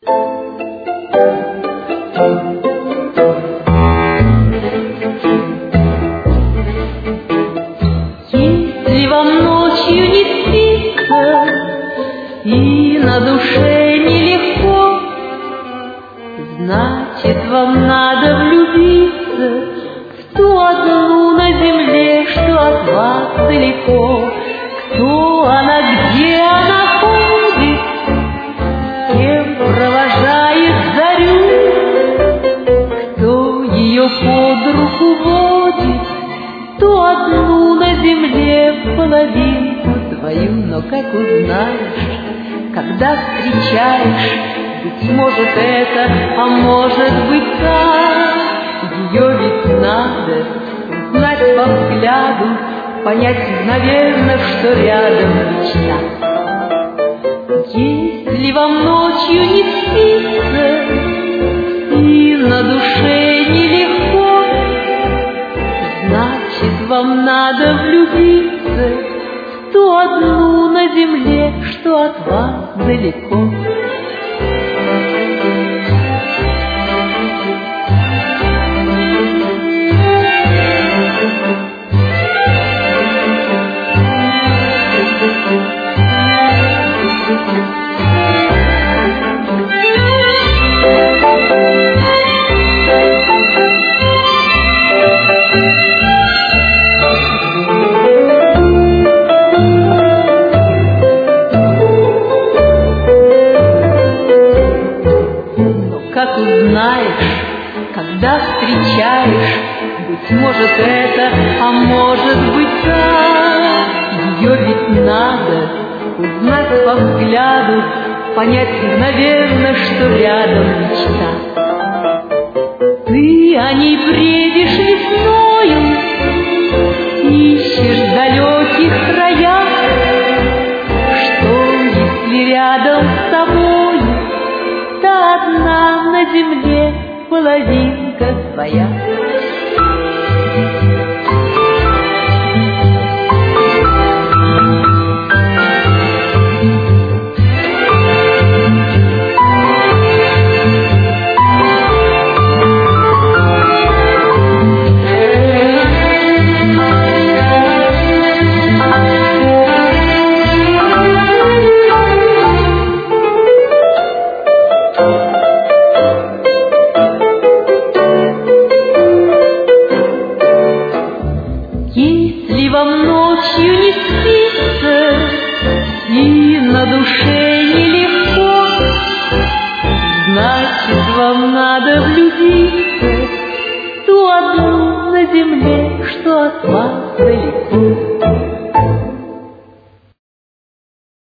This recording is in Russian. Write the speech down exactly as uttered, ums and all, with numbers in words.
Если вам ночью не спится и на душе нелегко, значит, вам надо влюбиться в ту одну на земле, что от вас далеко. Кто она, где она ходит, кем провожает зарю, кто ее под руку водит, ту одну на земле половинку твою. Но как узнаешь, когда встречаешь, быть может это, а может быть так, ее ведь надо узнать по взгляду, понять мгновенно, что рядом мечта. Если вам ночью не спится и на душе нелегко, значит, вам надо влюбиться в ту одну на земле, что от вас далеко. Как узнаешь, когда встречаешь, быть может это, а может быть так, ее ведь надо узнать по взгляду, понять мгновенно, что рядом мечта. Ты о ней бредишь весною, ищешь в далеких краях, что если рядом с тобою та одна на земле половинка твоя. Если вам ночью не спится и на душе нелегко, значит, вам надо влюбиться в ту одну на земле, что от вас далеко.